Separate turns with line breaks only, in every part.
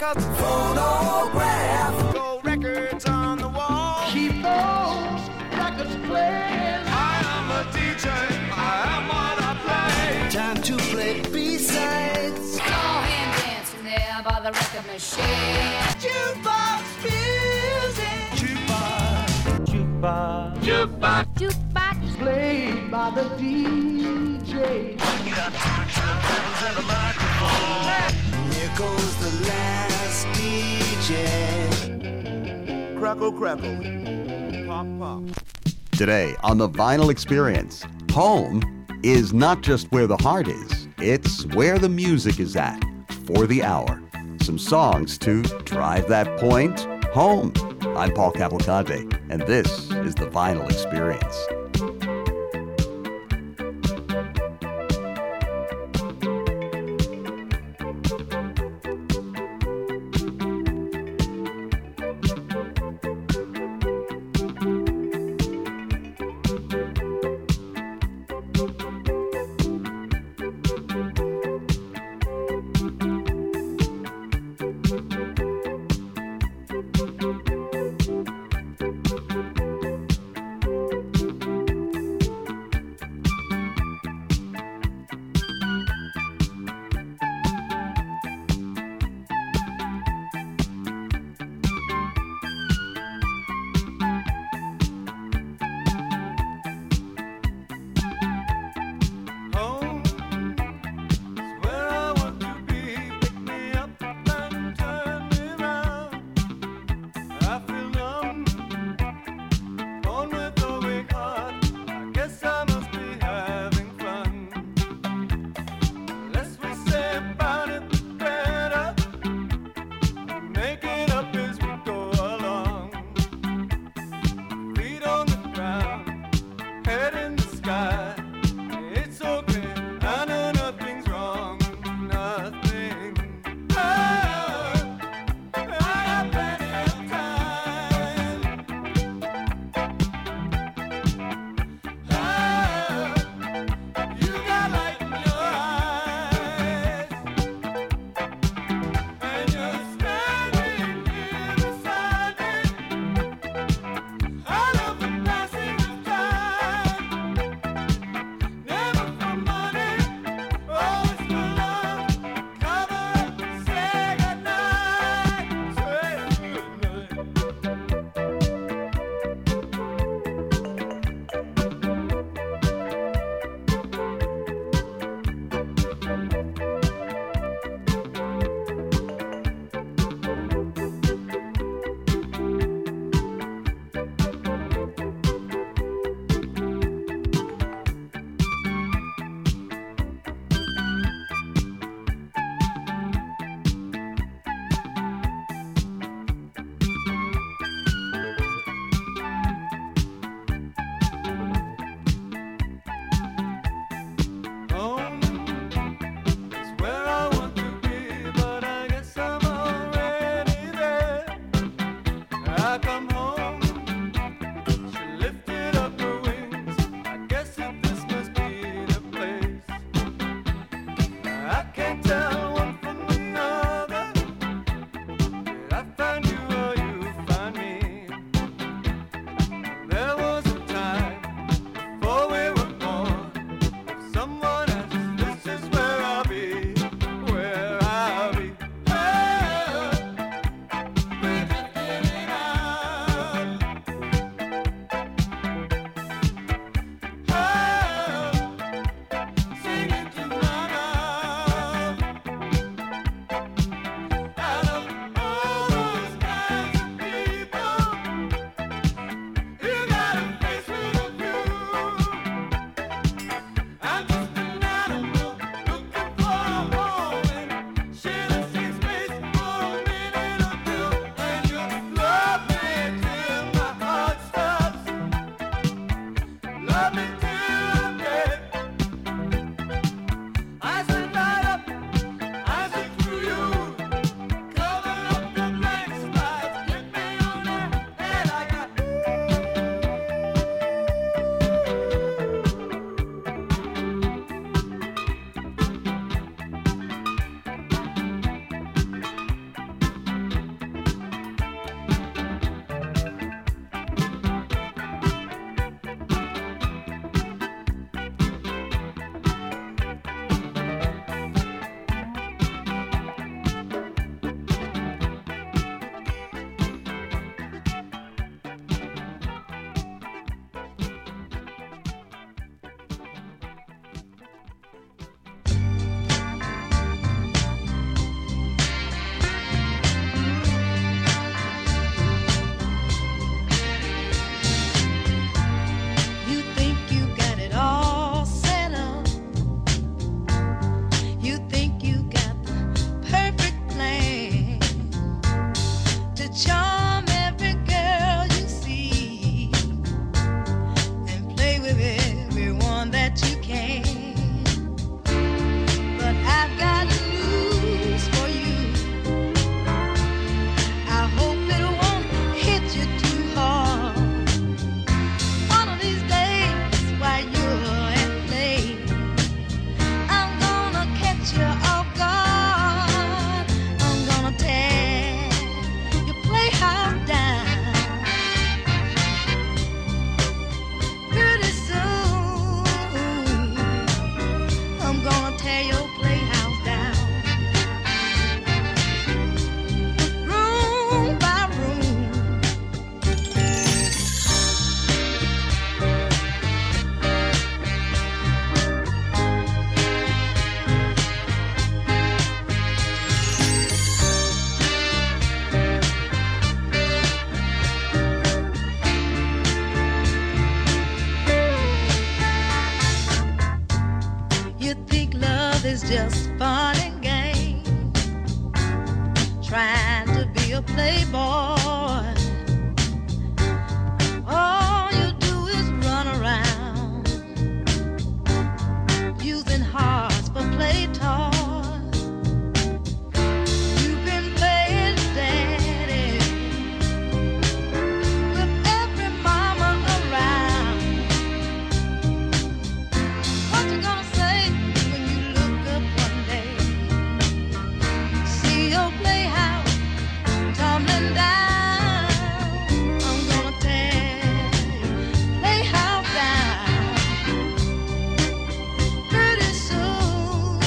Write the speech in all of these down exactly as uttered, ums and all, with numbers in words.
records. Phonograph. Gold records on the wall. Keep those records playing. I am a D J. I am what I play. Time to play B-sides.
Go hand dancing there by the record machine.
Jukebox music. Jukebox. Jukebox. Jukebox.
Jukebox.
Played by the D J. Here goes the last D J. Crackle, crackle. Pop, pop.
Today on The Vinyl Experience, home is not just where the heart is, it's where the music is at for the hour. Some songs to drive that point home. I'm Paul Cavalcante, and this is The Vinyl Experience.
You think love is just fun and game, trying to be a playboy. All you do is run around, using hearts for play toys. You've been playing daddy with every mama around. What you gonna say when you look up one day, see your playhouse tumbling down? I'm gonna tear your playhouse down pretty soon.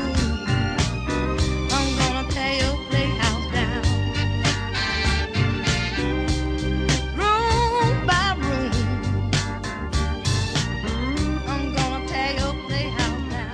I'm gonna tear your playhouse down, room by room. I'm gonna tear your playhouse down,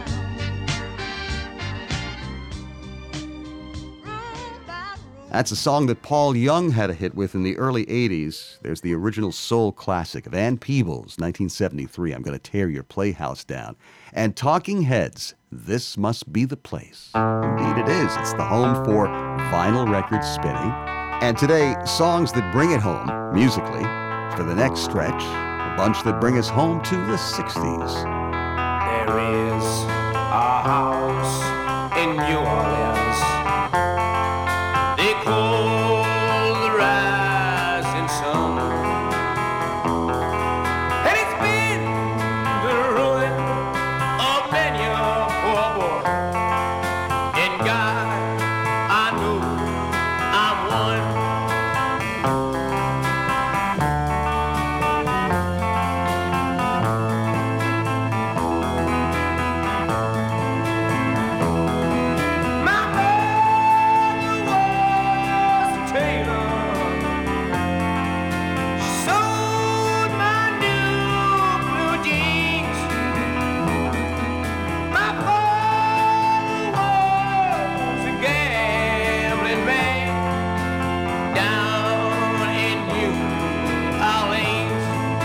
room by room.
That's a song that Paul Young had a hit with in the early eighties. There's the original soul classic of Ann Peebles, nineteen seventy-three, I'm Gonna Tear Your Playhouse Down. And Talking Heads, This Must Be the Place. Indeed it is. It's the home for vinyl record spinning. And today, songs that bring it home, musically. For the next stretch, a bunch that bring us home to the sixties.
There is a house in New Orleans they call the Rising Sun, and it's been the ruin of many a poor boy. And God, I know I'm one. My mother was a tailor. She sewed my new blue jeans. My father was a gambling man down in New Orleans.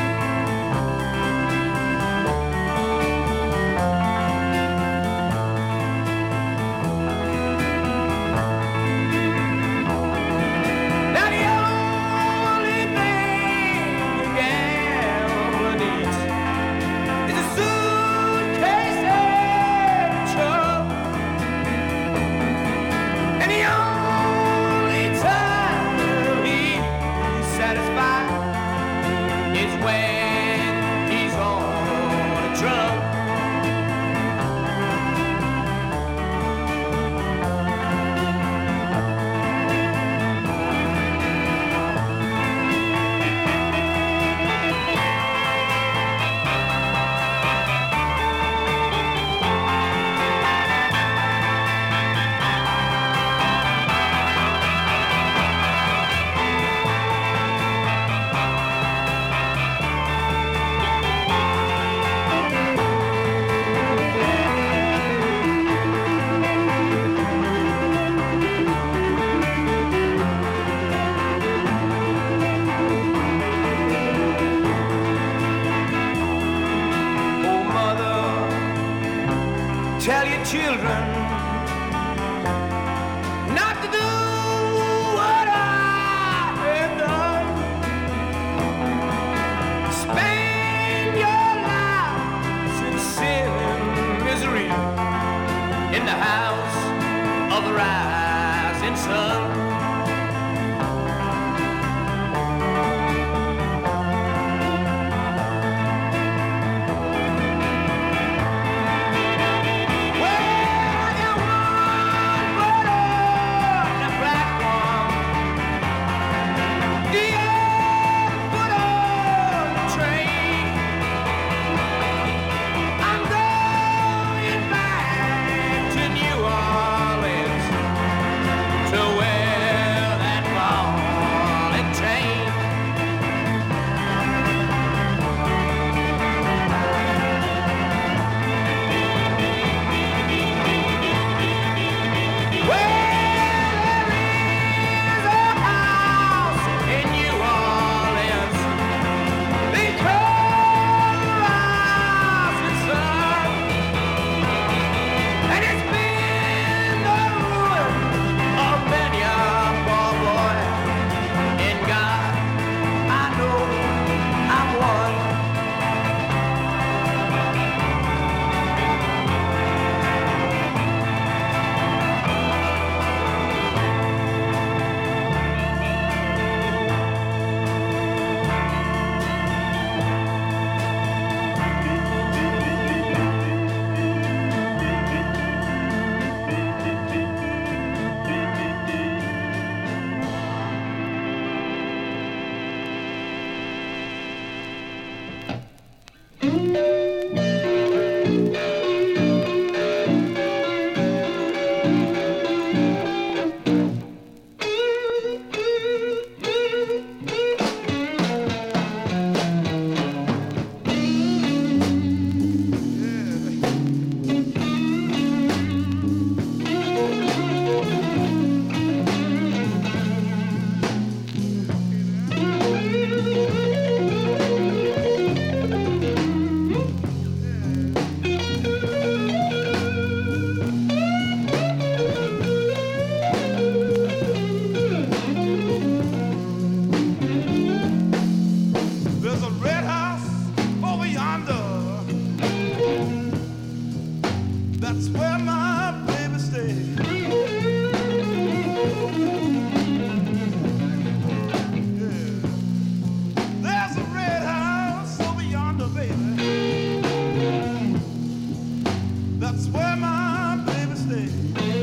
Now the only thing a gambler needs is a suitcase and a truck. And the only time he's satisfied is when he's on a drunk. Oh, mother, tell your children not to do what I have done. Spend your lives in sin and misery in the house of the rising sun. Well, I got one foot on the platform, the other foot on the train. I'm going back to New Orleans, to where
That's where my baby stays. Yeah. There's a red house over yonder, baby. That's where my baby stays.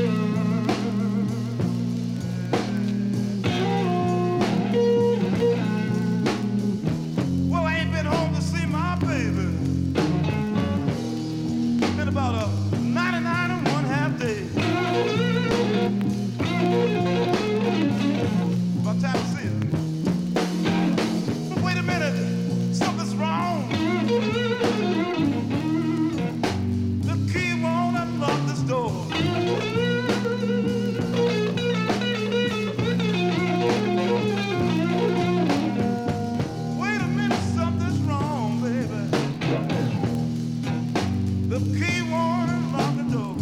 Well, I ain't been home to see my baby. Been about a ninety-nine and one half day. About time to see her. But wait a minute, something's wrong. The key won't unlock this door. Wait a minute, something's wrong, baby. The key won't unlock the door.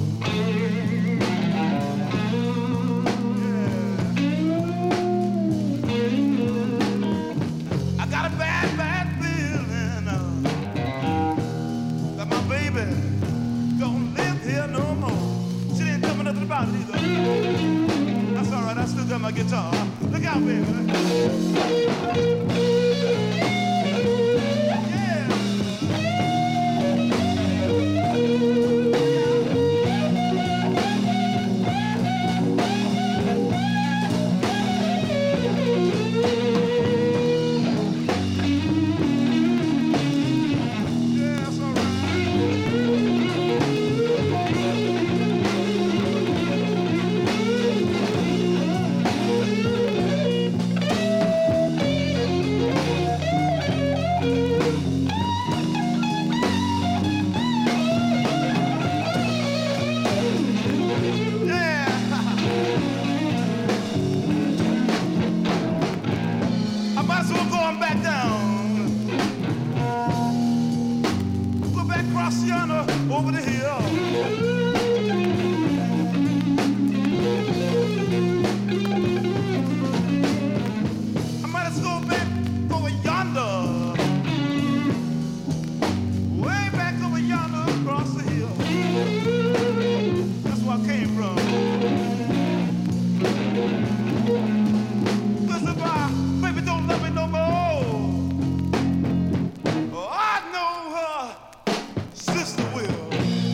Yeah. I got a bad, bad feeling uh, that my baby don't live here no more. She didn't tell me nothing about it either. That's all right, I still got my guitar. Look out, baby. Yeah. Yeah, that's all right. Yeah. I might as well go on back down. Go back across yonder over the hill. I might as well go back over yonder. Way back over yonder across the hill. That's where I came from. Cause if my baby don't love me no more, oh, I know her sister will.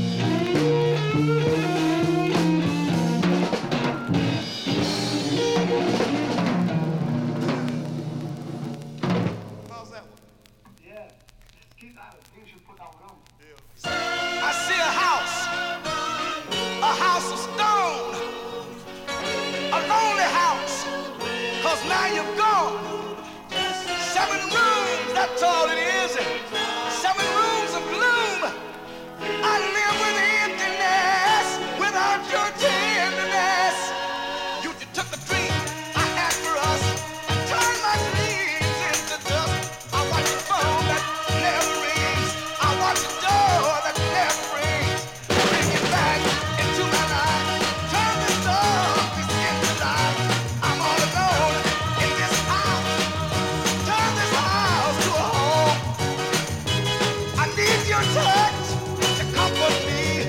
How's that one?
Yeah, keep that. You should put that one on.
I see a house, a house of stone, a lonely house, cause now you're gone. Seven rooms, that's all it is. Seven rooms of gloom. I live with emptiness without your tenderness. You, you took the dream I had for us and turned my dreams into dust. I watch the phone that never rings. I watch the door that never rings. Bring it back into my life. Turn this darkness into light. I'm all alone in this house. Turn this house to a home. I need your touch to comfort me.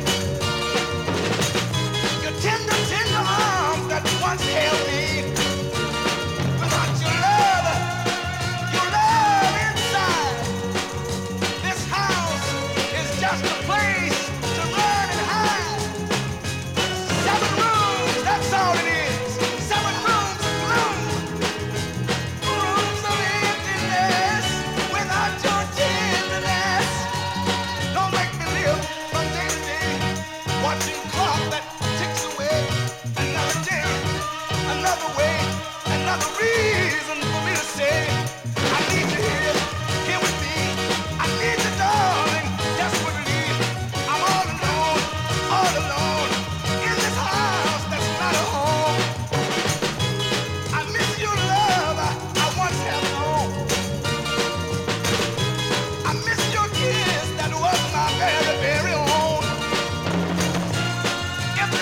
Your tender, tender arms that once held me. Without your love, your love inside. This house is just a place to run and hide. Seven rooms, that's all it is. Seven rooms of gloom. Rooms of emptiness without your tenderness. Don't make me live from day to day, watching clock that ticks away. Another day, another way, another reason for me to say, I need you here, here with me. I need you, darling, desperately. I'm all alone, all alone in this house that's not a home. I miss your love I, I once have known. I miss your kiss that was my very, very own. If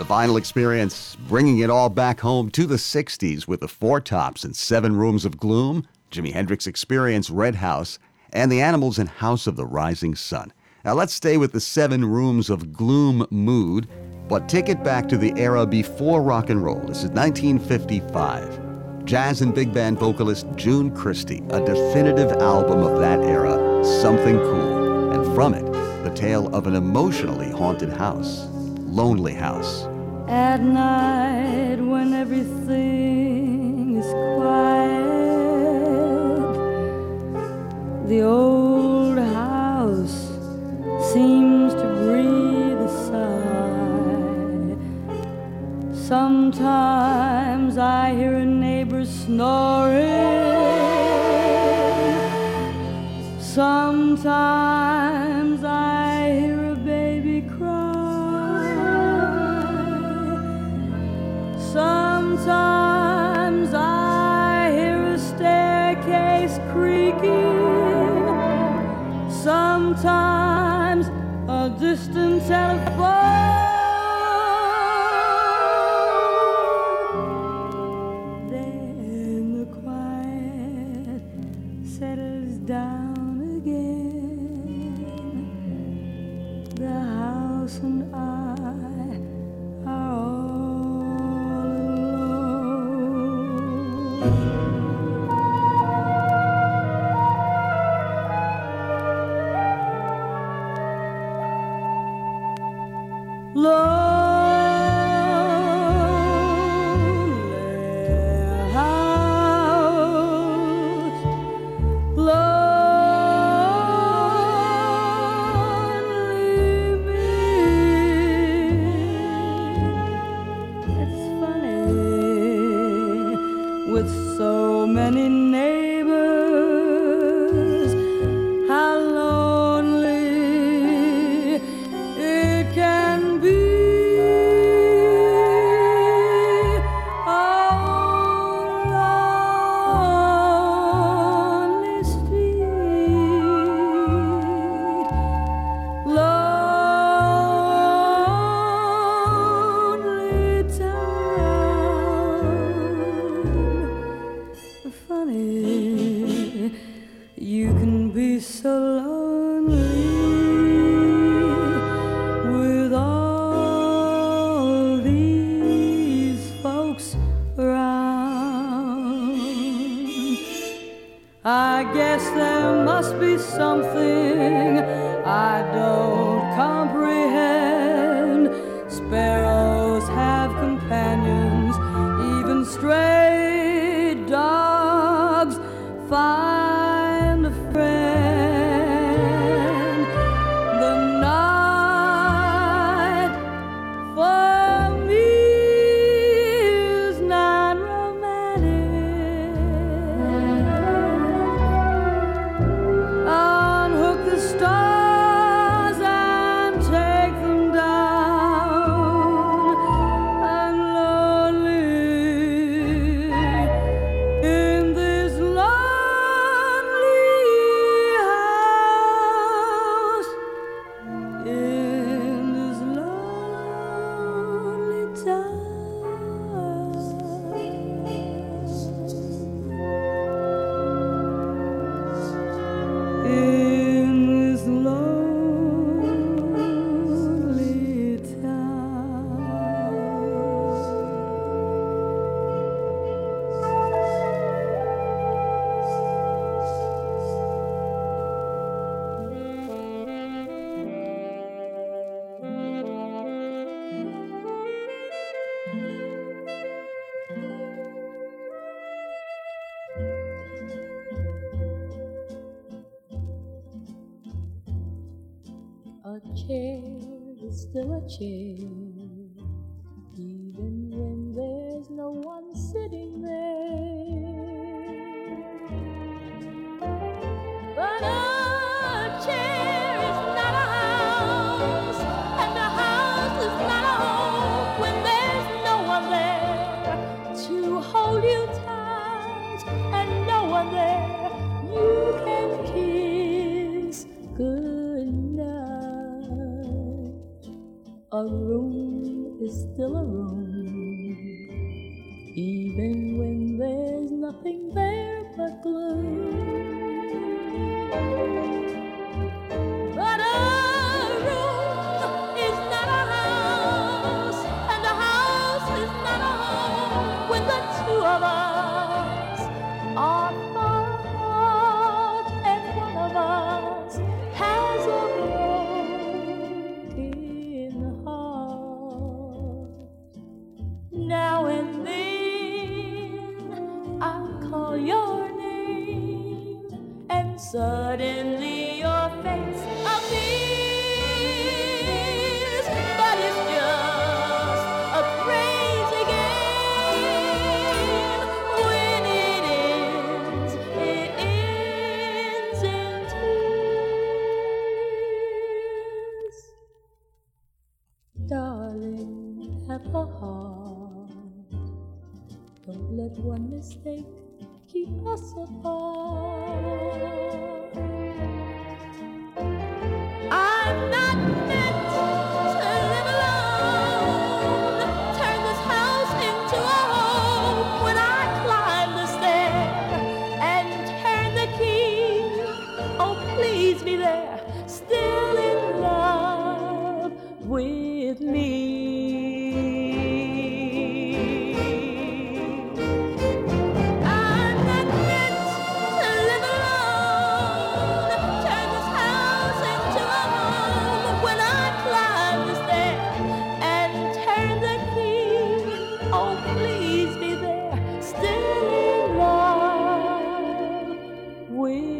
Vinyl Experience, bringing it all back home to the sixties with the Four Tops and Seven Rooms of Gloom, Jimi Hendrix Experience, Red House, and the Animals in House of the Rising Sun. Now let's stay with the Seven Rooms of Gloom mood, but take it back to the era before rock and roll. This is nineteen fifty-five. Jazz and big band vocalist June Christy, a definitive album of that era, Something Cool, and from it, the tale of an emotionally haunted house, Lonely House.
At night when everything is quiet, the old house seems to breathe a sigh. Sometimes I hear a neighbor snoring. Sometimes I hear a baby cry. Sometimes I hear a staircase creaking. Sometimes a distant telephone. Then the quiet settles down again. The house and I are all alone. Lonely house, lonely me. It's funny, with so many neighbors, how lonely it can be. Oh, lonely street, lonely town. Funny, you can be so lonely with all these folks around. I guess there must be something I don't comprehend. Sparrows have companions, even stray dogs find a friend. The night for me is not romantic. Unhook the stars and take them down. I'm lonely in this lonely house, in this lonely town. In this lonely town. A chair is still a chair, even when there's no one sitting there. But a chair is not a house, and a house is not a home when there's no one there to hold you tight, and no one there you can kiss good night. A room is still a room, even when there's nothing there but gloom. But a room is not a house, and a house is not a home when the two of us are far apart, and one of us has a broken heart. Now and then I'll call your name, and suddenly your face appears. But it's just a crazy game. When it ends, it ends in tears. Darling, have a heart. Don't let one mistake keep us apart. I'm not meant to live alone. Turn this house into a home. When I climb the stair and turn the key, oh please be there, still in love with me. I'm not meant to live alone. Turn this house into a home. When I climb the stair and turn the key, oh please be there, still in love with me.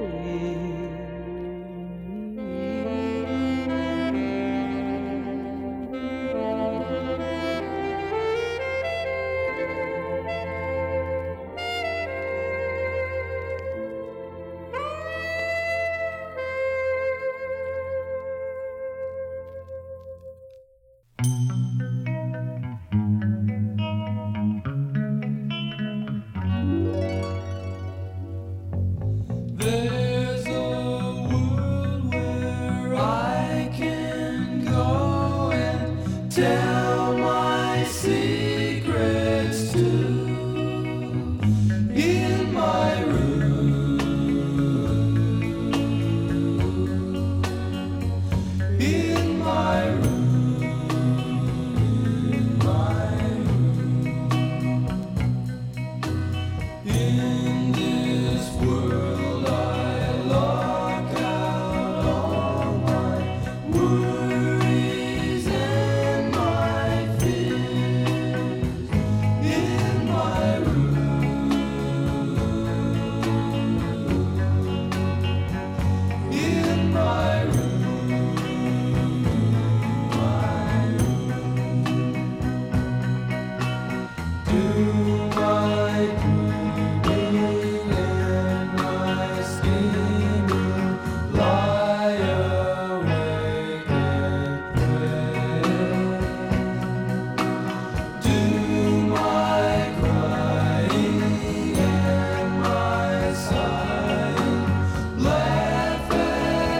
There's a world where I can go and tell my secrets to. In my room, in my room, in my room. In this world I lock out all my worries and my fears. In my room, in my room, my room. Do my brooding and my scheming, lie awake and pray. Do my crying and my sighing, laugh at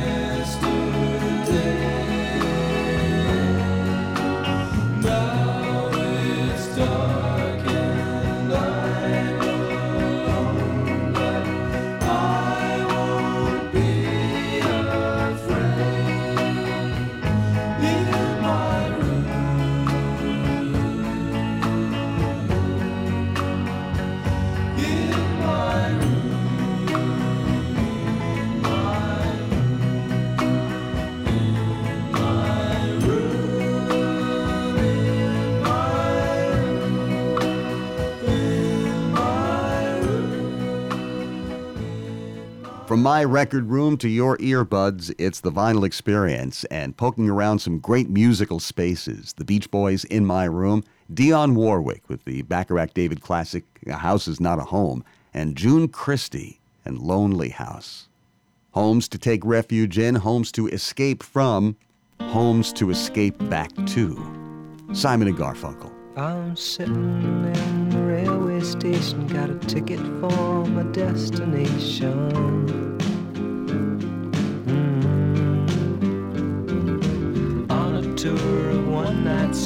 yesterday. Now it's dark and I'm alone, but I won't be afraid. In my room, in my room, in my
From my record room to your earbuds, it's the Vinyl Experience, and poking around some great musical spaces. The Beach Boys, In My Room, Dionne Warwick with the Bacharach David classic, A House Is Not a Home, and June Christy and Lonely House. Homes to take refuge in, homes to escape from, homes to escape back to. Simon and Garfunkel.
I'm sitting in the railway station, got a ticket for my destination. Mm. On a tour of one night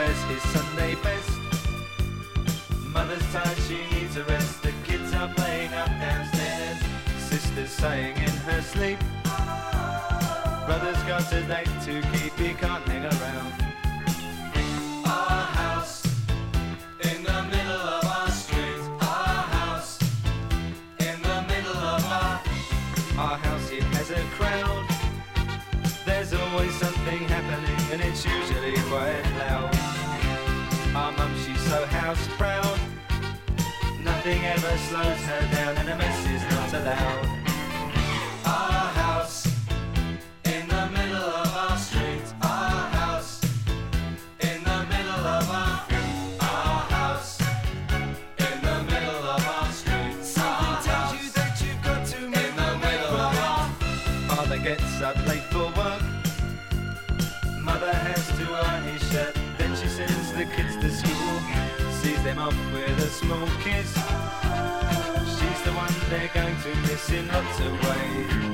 wears his Sunday best. Mother's tired, she needs a rest. The kids are playing up downstairs. Sister's saying in her sleep, brother's got a date to keep, he can't hang around. Our house in the middle of our street. Our house in the middle of our Our house, it has a crowd. There's always something happening and it's usually quite loud. Our mum, she's so house proud. Nothing ever slows her down and a mess is not allowed. Our house in the middle of our street. Our house in the middle of our Our house in the middle of our street. Something tells you that you've got to move in the middle of our Father gets up late for work. Mother has to iron his shirt. Then she sends the kids to school, sees them off with a small kiss. She's the one they're going to miss in lots of ways.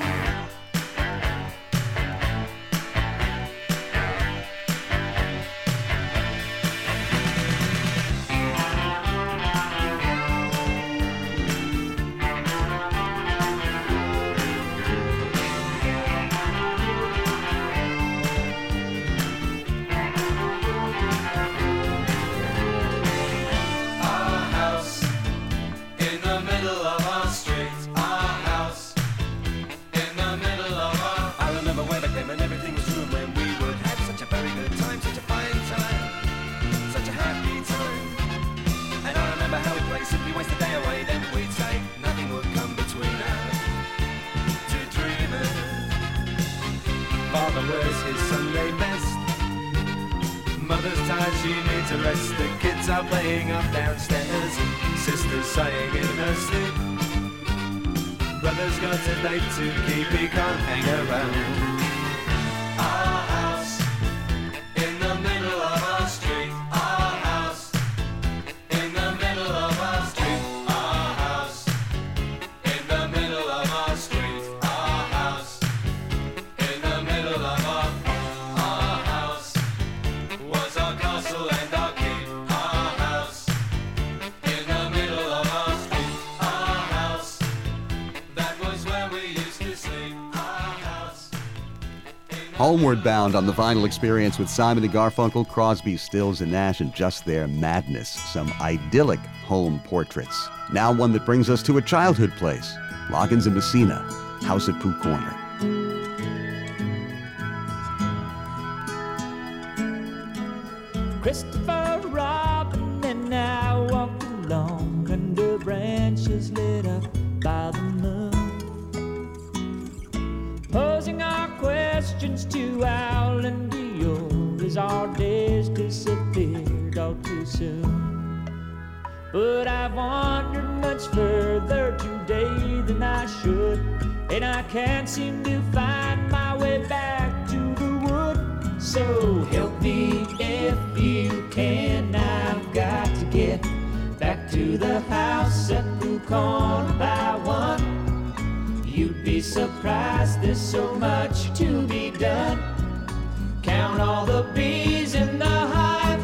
Father wears his Sunday best. Mother's tired, she needs a rest. The kids are playing up downstairs. Sister's sighing in her sleep. Brother's got a date to keep, he can't hang around. Our house in the middle of our street. Our house in the middle of our street. Our house in the middle of our street. Our house in the middle of our Our house was our castle and our keep. Our house in the middle of our street. Our house, that was where we used to sleep. Our house.
Homeward Bound on the Vinyl Experience with Simon and Garfunkel, Crosby, Stills, and Nash, and just their madness. Some idyllic home portraits. Now one that brings us to a childhood place. Loggins and Messina, House at Pooh Corner.
Christopher Robin and I walked along under branches lit up by the moon, posing our questions to Al and Dior as our days disappeared all too soon. But I've wandered much further today than I should, and I can't seem to find my way back to the wood. So help me if you can, I've got to get back to the house at Pooh Corner by one. You'd be surprised, there's so much to be done. Count all the bees in the hive,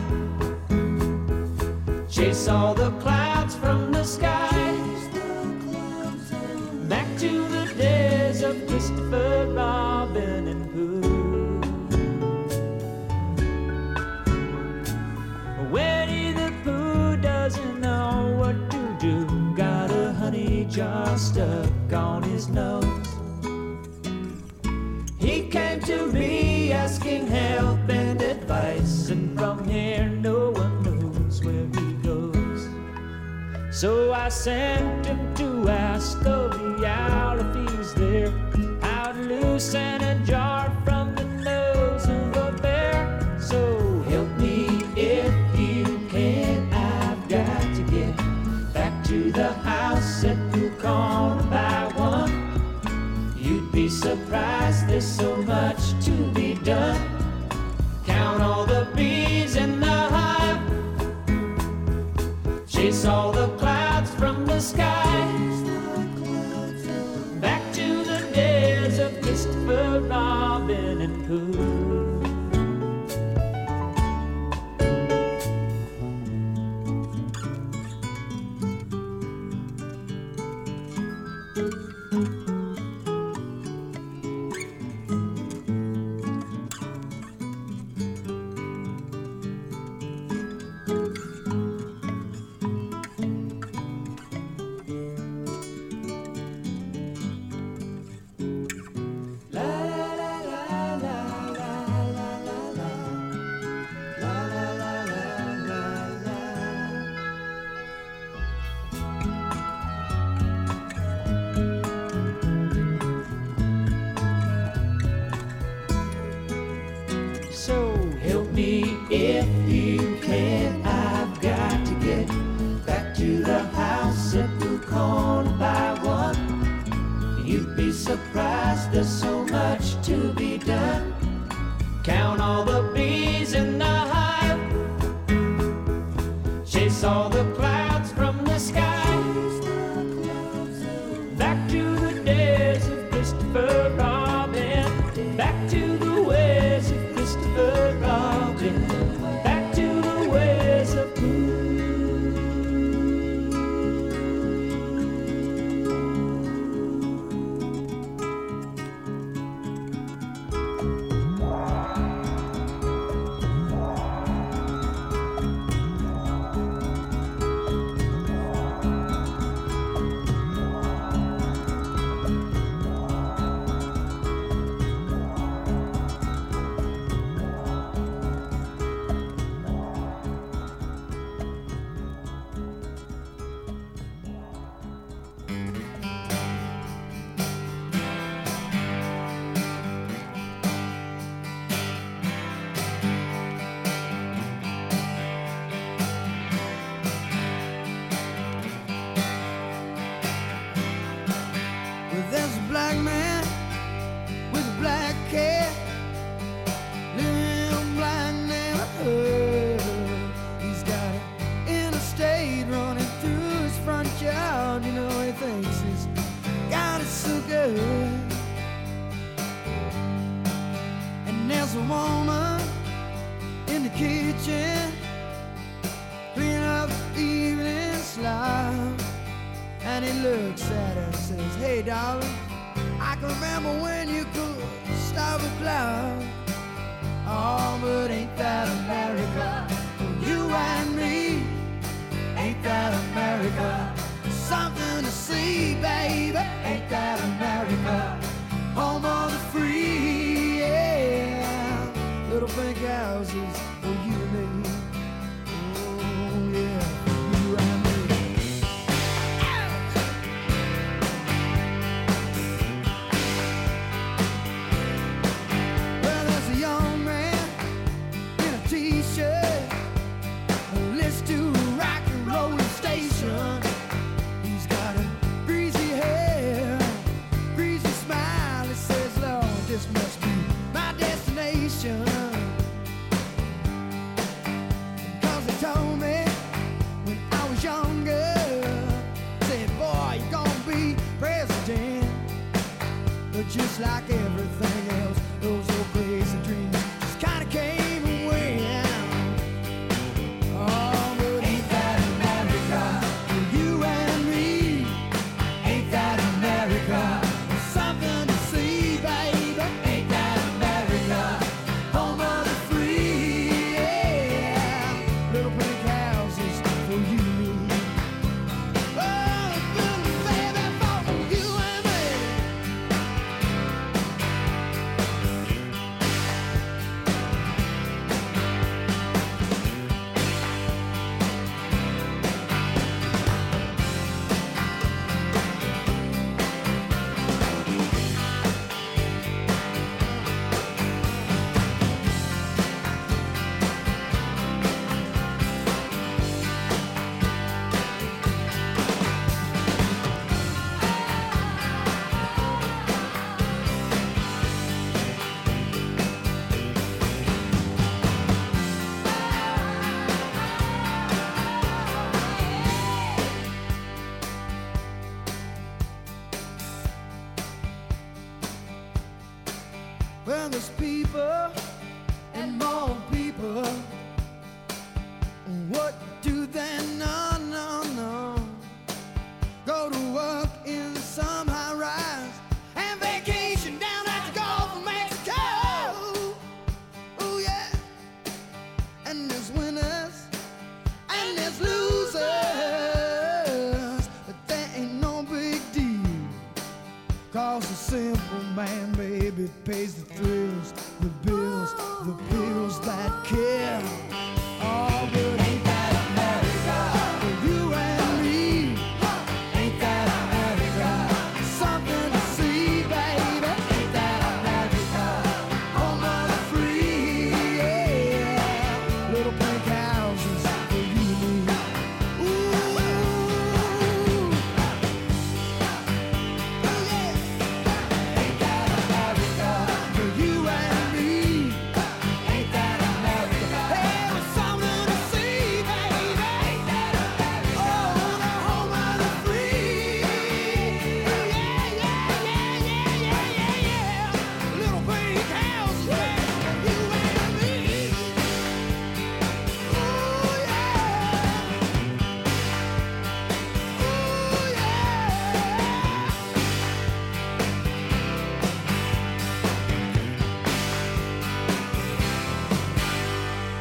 chase all the clouds from the sky, back to the days of Christopher Robin and Pooh. Winnie the Pooh doesn't know what to do, got a honey jar stuck on his nose. He came to me asking help and advice, and from here no one knows where he goes. So I sent him to ask of the owl if he's there, how to loosen a jar from the nose of a bear. So help me if you can, I've got to get back to the house at Pooh Corner by one. You'd be surprised, there's so much to be done. Count all the bees in the hive, chase all the clouds from the sky, back to the days of Christopher Robin and Pooh. surprised there's so much to be done. Count all the bees in the hive, chase all the clouds from the sky. Back to the days of Christopher Robin, back to the ways of Christopher Robin, back to the ways of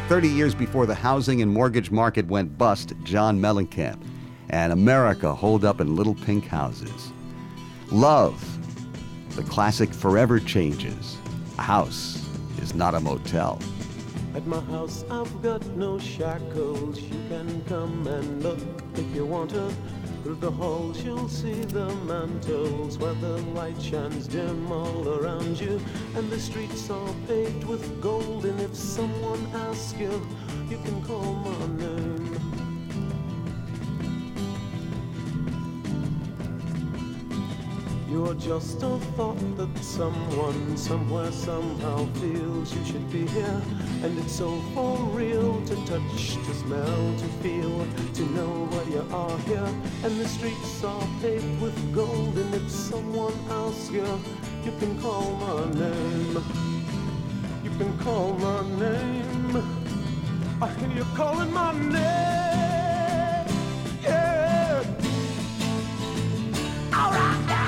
thirty years before the housing and mortgage market went bust, John Mellencamp, and America holed up in little pink houses. Love, the classic Forever Changes. A house is not a motel.
At my house I've got no shackles. You can come and look if you want to. Through the halls you'll see the mantles where the light shines dim all around you. And the streets are paved with gold. And if someone asks you, you can call my name. You're just a thought that someone, somewhere, somehow feels you should be here. And it's so for real to touch, to smell, to feel, to know why you are here. And the streets are paved with gold. And if someone asks you, you can call my name. You can call my name. I hear you calling my name. Yeah. All right now.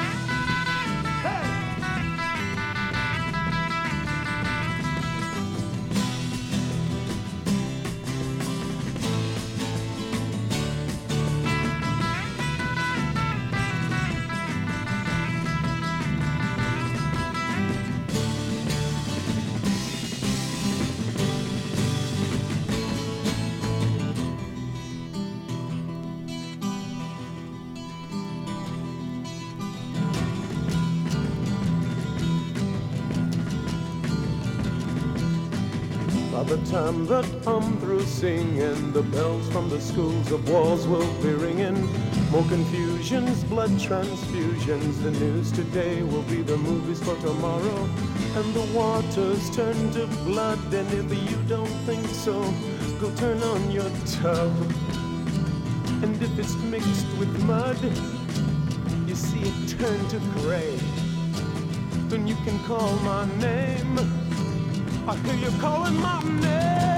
By the time that I'm through singing, the bells from the schools of wars will be ringing. More confusions, blood transfusions. The news today will be the movies for tomorrow. And the waters turn to blood. And if you don't think so, go turn on your tub. And if it's mixed with mud, you see it turn to gray. Then you can call my name. I hear you calling my name.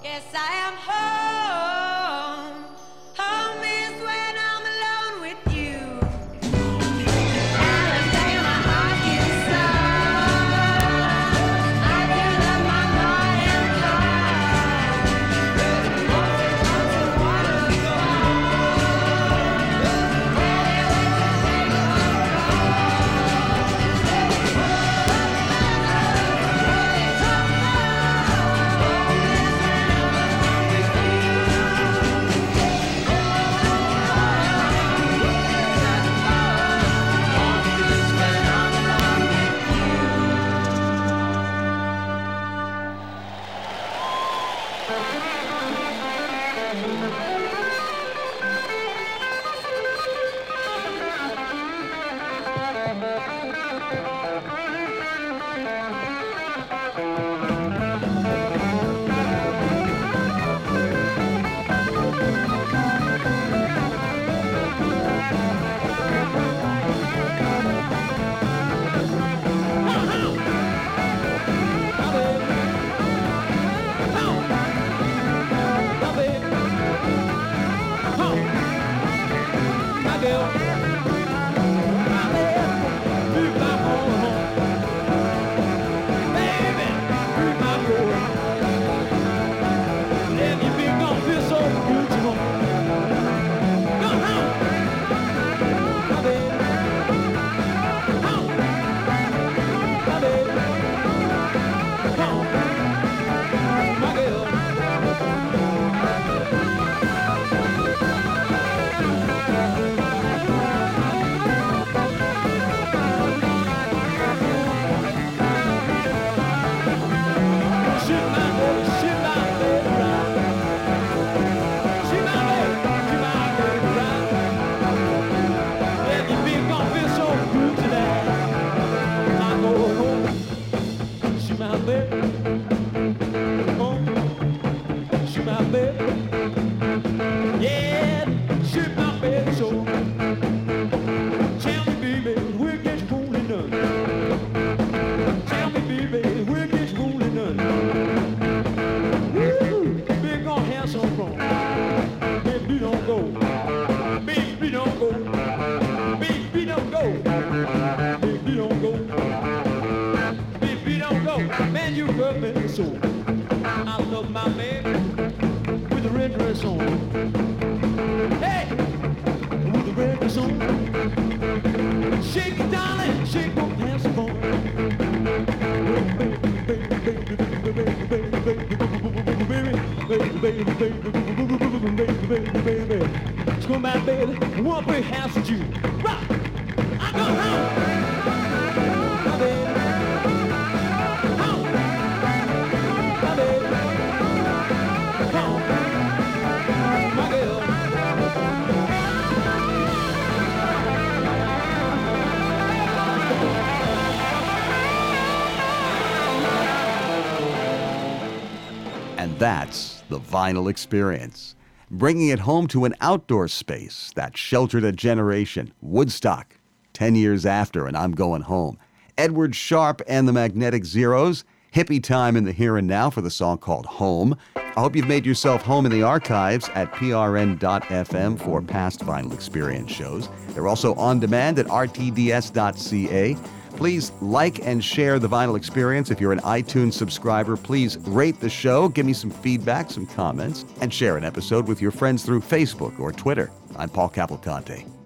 Yes, I am home. Home is when I'm alone with you. Alabama, Arkansas. I do love my mom and pop. Where the water comes to waterfall. Where they wait to take a
That's the Vinyl Experience, bringing it home to an outdoor space that sheltered a generation. Woodstock, ten years after, and I'm going home. Edward Sharpe and the Magnetic Zeros, hippie time in the here and now for the song called Home. I hope you've made yourself home in the archives at p r n dot f m for past Vinyl Experience shows. They're also on demand at r t d s dot c a. Please like and share the Vinyl Experience. If you're an iTunes subscriber, please rate the show, give me some feedback, some comments, and share an episode with your friends through Facebook or Twitter. I'm Paul Cavalcante.